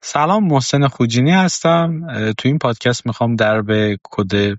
سلام، محسن خوجینی هستم. تو این پادکست میخوام در به کد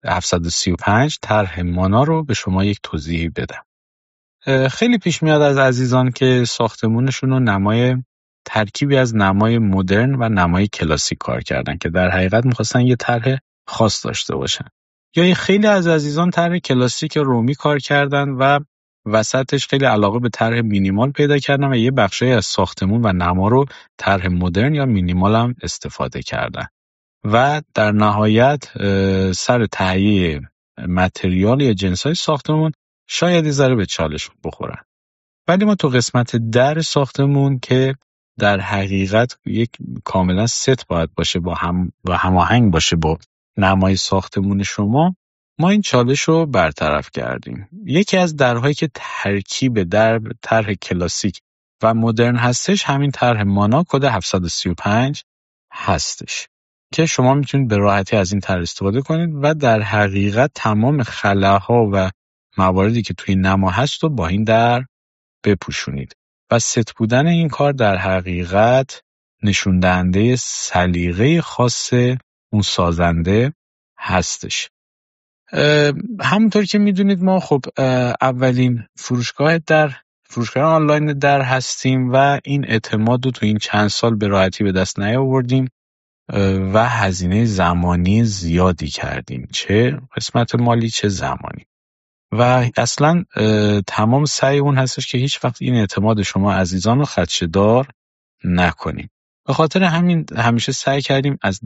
735 طرح مانا رو به شما یک توضیحی بدم. خیلی پیش میاد از عزیزان که ساختمونشون رو ترکیبی از نمای مدرن و نمای کلاسیک کار کردن که در حقیقت میخواستن یه طرح خاص داشته باشن. یا خیلی از عزیزان طرح کلاسیک رومی کار کردن و وسطش خیلی علاقه به طرح مینیمال پیدا کردن و یه بخشی از ساختمون و نما رو طرح مدرن یا مینیمال هم استفاده کردن و در نهایت سر تهیه متریال یا جنسای ساختمون شاید یه ذره به چالش بخورن. ولی ما تو قسمت در ساختمون که در حقیقت یک کاملا ست باید باشه با هماهنگ باشه با نمای ساختمون شما، ما این چالش رو برطرف کردیم. یکی از درهایی که ترکیب در طرح کلاسیک و مدرن هستش همین طرح مانا کد 735 هستش که شما میتونید به راحتی از این طرح استفاده کنید و در حقیقت تمام خلاها و مواردی که توی نما هست رو با این در بپوشونید و ست بودن این کار در حقیقت نشون دهنده سلیقه خاص اون سازنده هستش. همونطور که میدونید ما خب اولین فروشگاه آنلاین در هستیم و این اعتماد رو تو این چند سال به راحتی به دست نیاوردیم و هزینه زمانی زیادی کردیم، چه قسمت مالی چه زمانی، و اصلا تمام سعی اون هستش که هیچ وقت این اعتماد شما عزیزان رو خدشه‌دار نکنیم. به خاطر همین همیشه سعی کردیم از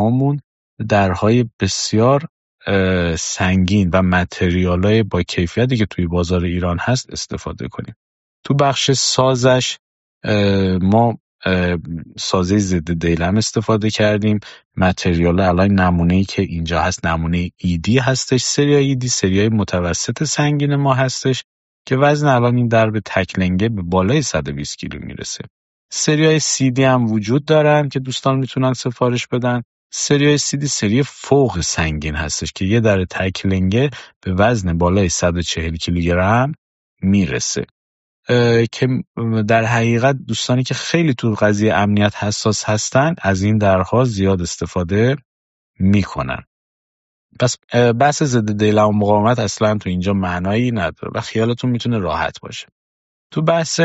درهای بسیار سنگین و متریالای با کیفیتی که توی بازار ایران هست استفاده کنیم. تو بخش سازش ما سازه ضد دیلم استفاده کردیم. متریال الان نمونه‌ای که اینجا هست نمونه ایدی هستش، سری ایدی سریای متوسط سنگین ما هستش که وزن الان این در به تکلنگه به بالای 120 کیلو میرسه. سریای سیدی هم وجود دارن که دوستان میتونن سفارش بدن. سریای سیدی سری فوق سنگین هستش که یه در تکلنگه به وزن بالای 140 کیلوگرم میرسه که در حقیقت دوستانی که خیلی تو قضیه امنیت حساس هستن از این درها زیاد استفاده میکنن. پس بحث ضد دیلم و مقاومت اصلا تو اینجا معنایی نداره و خیالتون میتونه راحت باشه. تو بحث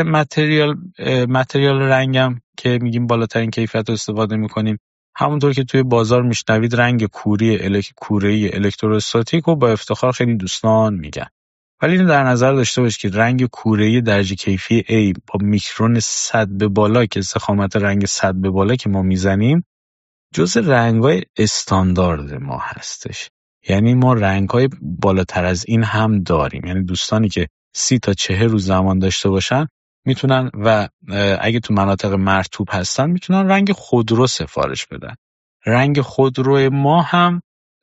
متریال رنگم که میگیم بالاترین کیفیت رو استفاده میکنیم، همونطور که توی بازار میشنوید رنگ کوره‌ای الکتروستاتیک رو با افتخار خیلی دوستان میگن. ولی اینو در نظر داشته باش که رنگ کوره‌ای درجه کیفی A با میکرون 100 به بالا که استقامت رنگ 100 به بالا که ما میزنیم جز رنگ‌های استاندارد ما هستش. یعنی ما رنگ‌های بالاتر از این هم داریم. یعنی دوستانی که 30 تا 40 روز زمان داشته باشن میتونن و اگه تو مناطق مرطوب هستن میتونن رنگ خودرو سفارش بدن. رنگ خودرو ما هم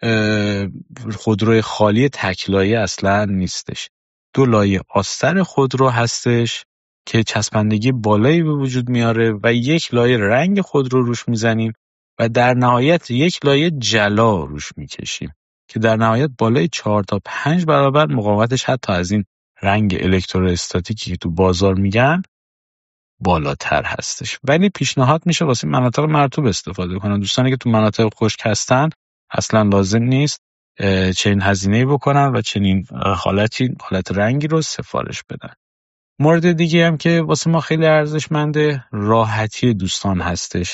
خودروی خالی تکلایه اصلا نیستش. 2 لایه آستر خودرو هستش که چسبندگی بالایی به وجود میاره و 1 لایه رنگ خودرو روش میزنیم و در نهایت 1 لایه جلا روش میکشیم که در نهایت بالای 4 تا 5 برابر مقاومتش حتی از این رنگ الکتروستاتیکی که تو بازار میگن بالاتر هستش. ولی پیشنهاد میشه واسه مناطق مرطوب استفاده کنن. دوستانی که تو مناطق خشک هستن اصلا لازم نیست چنین هزینه‌ای بکنن و چنین حالت رنگی رو سفارش بدن. مورد دیگه هم که واسه ما خیلی ارزشمنده راحتی دوستان هستش.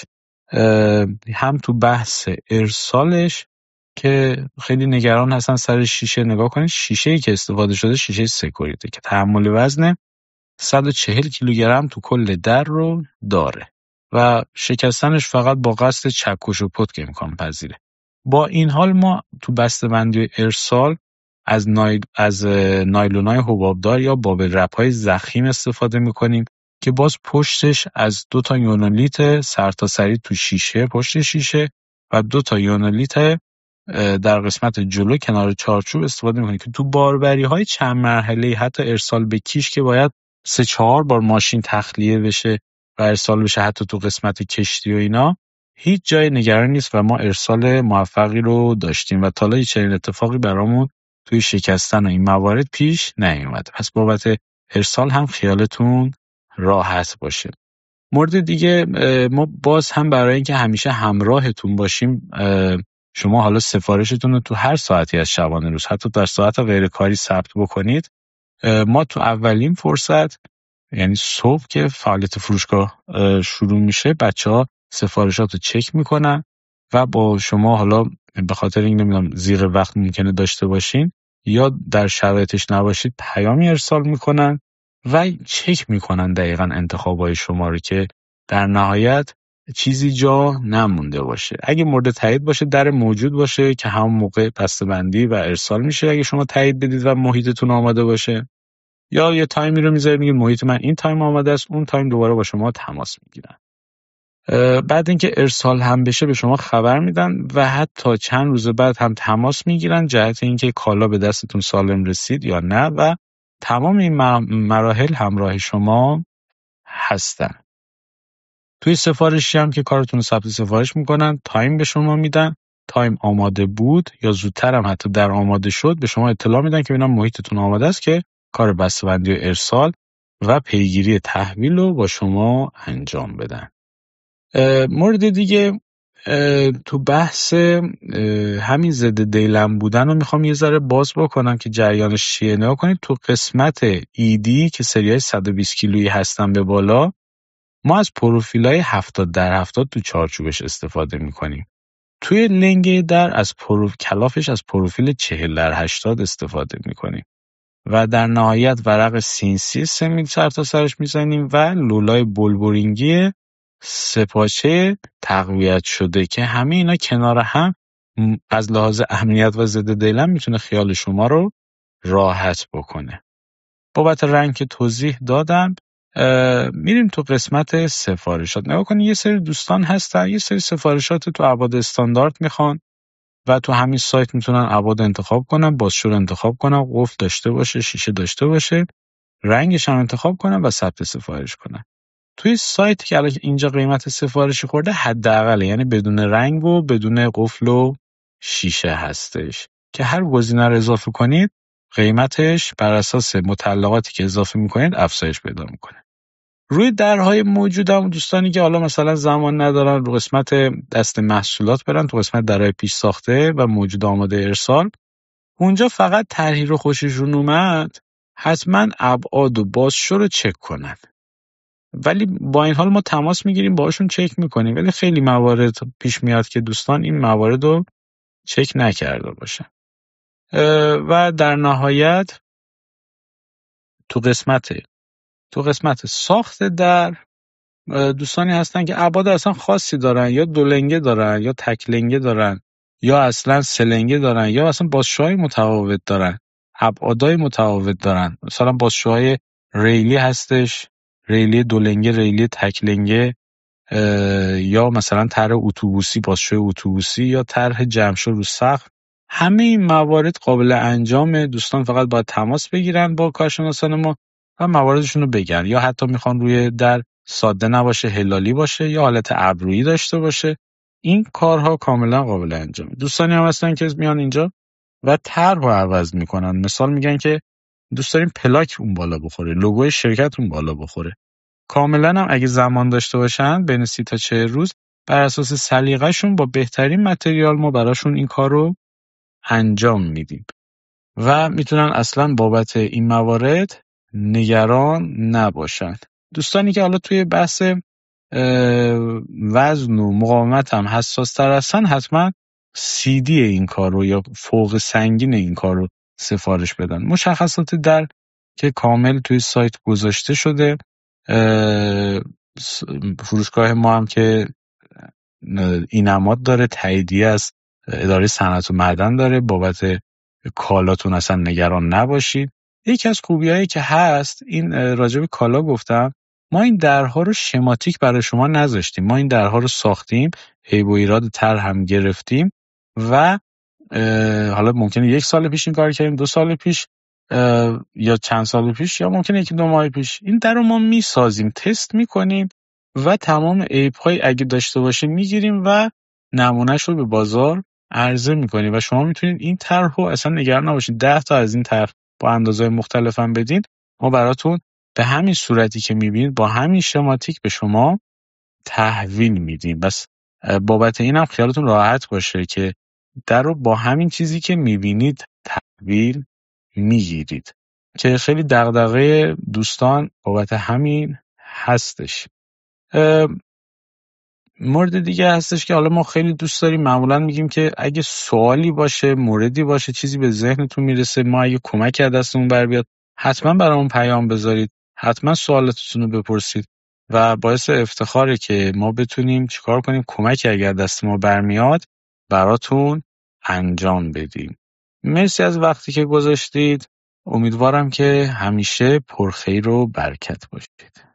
هم تو بحث ارسالش که خیلی نگران هستن سر شیشه، نگاه کنید شیشه‌ای که استفاده شده شیشه سکوریتی که تحمل وزن 140 کیلوگرم تو کل در رو داره و شکستنش فقط با قصد چکش و پتک امکان پذیره. با این حال ما تو بسته‌بندی ارسال از نایلونای حبابدار یا بابل رپ‌های ضخیم استفاده می‌کنیم که باز پشتش از 2 تا یونولیت سرتاسری تو شیشه پشت شیشه و 2 تا یونولیت در قسمت جلو کنار چارچوب استفاده می‌کنیم که تو باربری‌های چند مرحله‌ای حتی ارسال به کیش که باید 3-4 بار ماشین تخلیه بشه و ارسال بشه حتی تو قسمت کشتی و اینا هیچ جای نگران نیست و ما ارسال موفقی رو داشتیم و تا حالا چنین اتفاقی برامون توی شکستن و این موارد پیش نیومده. پس بابت ارسال هم خیالتون راحت باشه. مورد دیگه، ما باز هم برای اینکه همیشه همراهتون باشیم، شما حالا سفارشتون رو تو هر ساعتی از شبانه روز، حتی در ساعت غیر کاری ثبت بکنید. ما تو اولین فرصت، یعنی صبح که فعالیت فروشگاه شروع میشه، بچه‌ها سفارشات رو چک میکنن و با شما، حالا به خاطر این نمیدونم زیر وقت ممکنه داشته باشین یا در شرایطش نباشید، پیامی ارسال میکنن و چک میکنن دقیقاً انتخابای شما رو که در نهایت چیزی جا نمونده باشه. اگه مورد تایید باشه، در موجود باشه که همون موقع بسته‌بندی و ارسال میشه اگه شما تایید بدید و محیطتون آماده باشه، یا یه تایمی رو میذارید میگید محیط من این تایم آماده است، اون تایم دوباره با شما تماس میگیرن. بعد اینکه ارسال هم بشه به شما خبر میدن و حتی چند روز بعد هم تماس میگیرن جهت اینکه کالا به دستتون سالم رسید یا نه، و تمام این مراحل همراه شما هستن. توی سفارشی هم که کارتون رو ثبت سفارش میکنن، تایم به شما میدن، تایم آماده بود یا زودتر هم حتی در آماده شد به شما اطلاع میدن که ببینم محیطتون آماده است که کار بسته‌بندی و ارسال و پیگیری تحویل رو با شما انجام بدن. مورد دیگه، تو بحث همین ضد دیلم بودن رو میخوام یه ذره باز بکنم که جریانش چیه. نگاه کنید تو قسمت ایدی که سریای 120 کیلویی هستن به بالا، ما از پروفیلای 70x70 تو چارچوبش استفاده میکنیم. توی لنگه در از کلافش از پروفیل 40x80 استفاده میکنیم و در نهایت ورق سینسی 3 میل سر تا سرش میزنیم و لولای بلبورینگی 3 پاچه تقویت شده که همه اینا کنار هم از لحاظ امنیت و ضد دیلم میتونه خیال شما رو راحت بکنه. بابت رنگ که توضیح دادم. میریم تو قسمت سفارشات. نگاه کنید یه سری دوستان هستن یه سری سفارشات تو ابعاد استاندارد میخوان و تو همین سایت میتونن ابعاد انتخاب کنن، بازشو رو انتخاب کنن، قفل داشته باشه، شیشه داشته باشه، رنگش هم انتخاب کنن و ثبت سفارش کنن. توی سایت که الان اینجا قیمت سفارشی خورده حداقله، یعنی بدون رنگ و بدون قفل و شیشه هستش که هر گزینه رو اضافه کنید قیمتش بر اساس متعلقاتی که اضافه میکنید افزایش پیدا میکنه. روی درهای موجود هم دوستانی که حالا مثلا زمان ندارن رو قسمت دست محصولات برن تو قسمت درهای پیش ساخته و موجود آماده ارسال، اونجا فقط طرحی رو خوششون اومد حتما ابعاد و بازشو رو چک کنن. ولی با این حال ما تماس میگیریم باهاشون چک میکنیم، ولی خیلی موارد پیش میاد که دوستان این موارد رو چک نکرده باشن. و در نهایت تو قسمت ساخت در دوستانی هستن که ابعاد اصلا خاصی دارن، یا دو لنگه دارن یا تک لنگه دارن یا اصلا سه لنگه دارن یا اصلا بازشوهای متفاوت دارن، ابعادهای متفاوت دارن. مثلا بازشوهای ریلی هستش، ریلی دو لنگه، ریلی تک لنگه، یا مثلا طرح اتوبوسی، بازشوی اتوبوسی یا طرح جمشو رو سقف. همه این موارد قابل انجام. دوستان فقط باید تماس بگیرن با کارشناسان ما و مواردشون رو بگن، یا حتی میخوان روی در ساده نباشه، هلالی باشه یا حالت ابرویی داشته باشه. این کارها کاملا قابل انجامه. دوستانی هم هستن که میان اینجا و طرح رو عوض میکنن. مثال میگن که دوست داریم پلاک اون بالا بخوره، لوگوی شرکت اون بالا بخوره. کاملا هم اگه زمان داشته باشن بین 30 تا 40 روز بر اساس سلیقه‌شون با بهترین متریال ما براشون این کار رو انجام میدیم و میتونن اصلا بابت این موارد نگران نباشن. دوستانی که حالا توی بحث وزن و مقاومت هم حساس تر هستن حتما CD این کار رو یا فوق سنگین این کار رو سفارش بدن. مشخصات در که کامل توی سایت گذاشته شده. فروشگاه ما هم که اینماد داره، تاییدیه از اداره صنعت و معدن داره. بابت کالاتون اصلا نگران نباشید. یکی از خوبیایی که هست این راجع به کالا گفتم، ما این درها رو شماتیک برای شما نذاشتیم. ما این درها رو ساختیم، عیب و ایراد طرح هم گرفتیم و حالا ممکنه 1 سال پیش این کار کردیم، 2 سال پیش یا چند سال پیش یا ممکنه 1-2 ماه پیش. این در رو ما میسازیم، تست میکنیم و تمام عیب‌های اگه داشته باشیم میگیریم و نمونهش رو به بازار عرضه میکنیم و شما میتونید این طرح رو اصلا نگران نباشید. 10 تا از این طرح با اندازه‌های مختلف هم بدین، ما براتون به همین صورتی که میبینید با همین شماتیک به شما تحویل میدیم. بس بابت اینم خیالتون راحت باشه که در رو با همین چیزی که میبینید تحویل میگیرید، که خیلی دغدغه دوستان بابت همین هستش. مورد دیگه هستش که حالا ما خیلی دوست داریم معمولا میگیم که اگه سوالی باشه، موردی باشه، چیزی به ذهنتون میرسه، ما اگه کمک از دستمون بر بیاد حتما برامون پیام بذارید، حتما سوالاتتون رو بپرسید و باعث افتخاره که ما بتونیم چیکار کنیم، کمک اگر دست ما برمیاد براتون انجام بدیم. مرسی از وقتی که گذاشتید. امیدوارم که همیشه پرخیر و برکت باشید.